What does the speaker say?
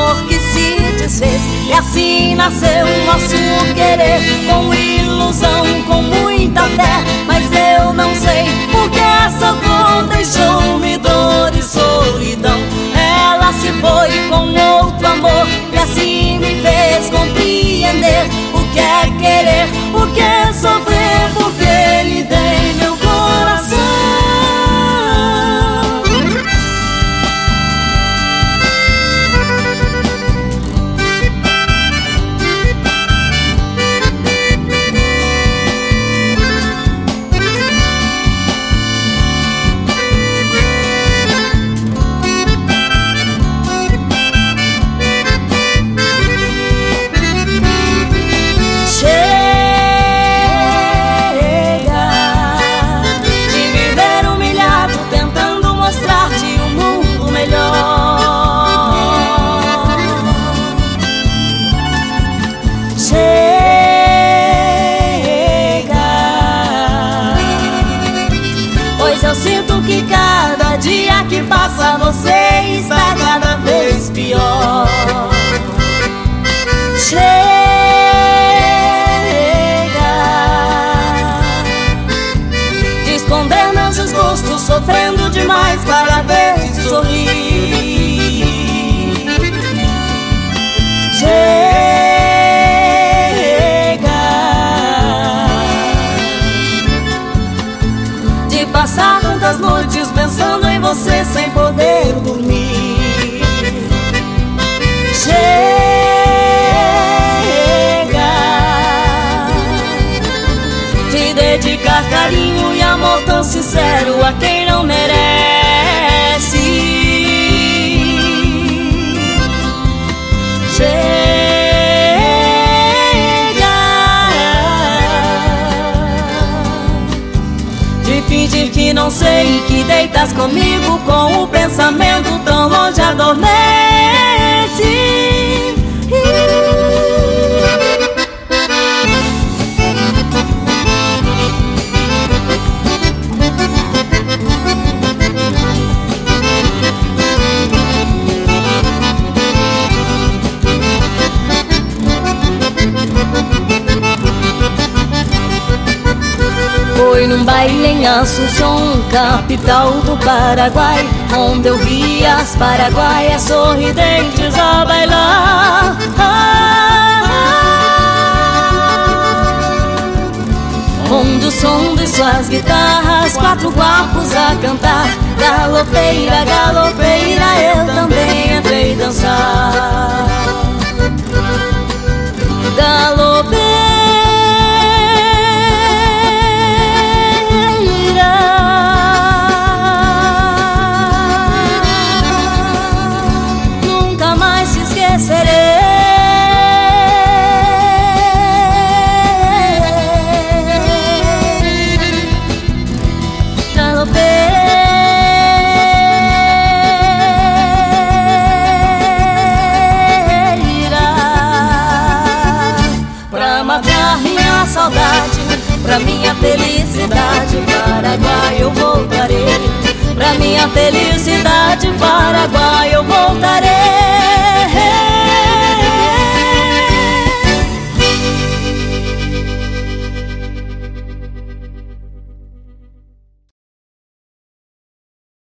amor que se desfez. E assim nasceu o nosso querer, com ilusão, com muita fé. Mas eu não sei porque essa dor deixou-me dor e solidão. Ela se foi com outro amor e assim me fez compreender o que é querer, o que é sofrer, porque lhe dei meu coração. Eu sinto que cada dia que passa você está cada vez pior. Chega de esconder meus desgostos, sofrendo demais para ver sorrir. Chega de passar tantas noites pensando em você sem poder dormir. Chega de dedicar carinho e amor tão sincero a quem não merece. Chega de fingir que não sei, que deitas comigo com o pensamento tão longe adormece. Foi num baile em Assunção, capital do Paraguai, onde eu vi as paraguaias sorridentes a bailar. Onde o som de suas guitarras, quatro guapos a cantar. Galopeira, galopeira, eu também entrei dançar. Galopeira, nunca mais te esquecerei. Minha saudade, pra minha felicidade, Paraguai eu voltarei. Pra minha felicidade, Paraguai eu voltarei.